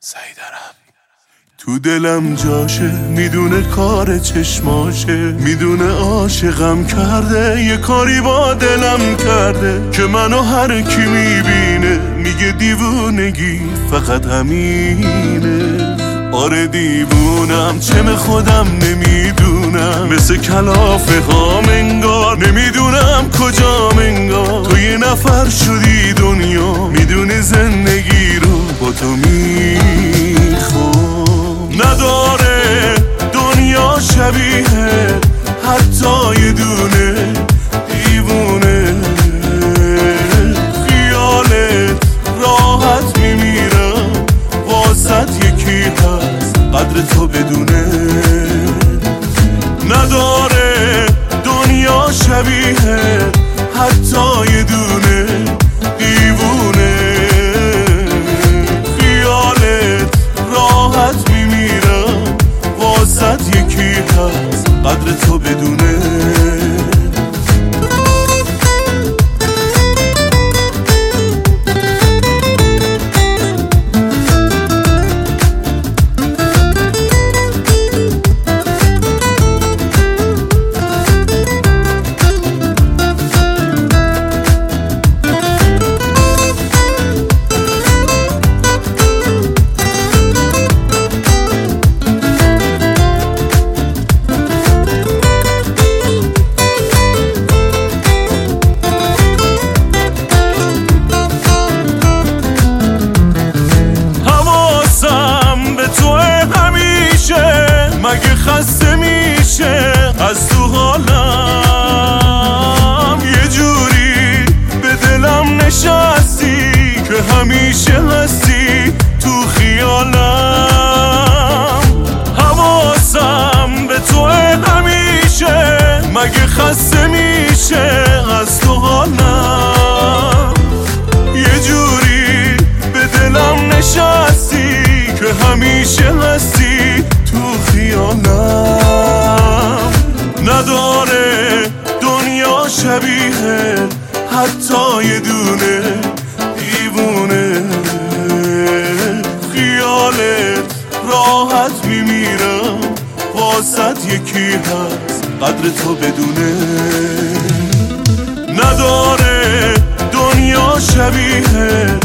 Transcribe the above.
سعیدرم تو دلم جاشه، میدونه کار چشماشه، میدونه عاشقم کرده، یه کاری با دلم کرده که منو هر کی میبینه میگه دیوونگی فقط همینه. آره دیوونم، چم خودم نمیدونم، مثل کلافه ها منگار، نمیدونم کجا منگار تو یه نفر شدی دنیا، میدونه زندگی رو با تو میخوام. نداره دنیا شبیه حتی یه دونه دیوونه، خیالت راحت میمیرم واسط یکی هست قدر تو بدونه. نداره دنیا شبیه حتی یه دونه دیوونه، خیالت راحت میمیرم واسط یکی هست قدر تو بدونه. مگه خسته میشه از تو حالم، یه جوری به دلم نشستی که همیشه هستی تو خیالم. حواسم به تو همیشه، مگه خسته میشه از تو حالم، یه جوری به دلم نشستی که همیشه هستی تو خیالم. نداره دنیا شبیه حتی یه دونه دیوونه، خیالت راحت میمیرم واسط یکی هست قدر تو بدونه. نداره دنیا شبیه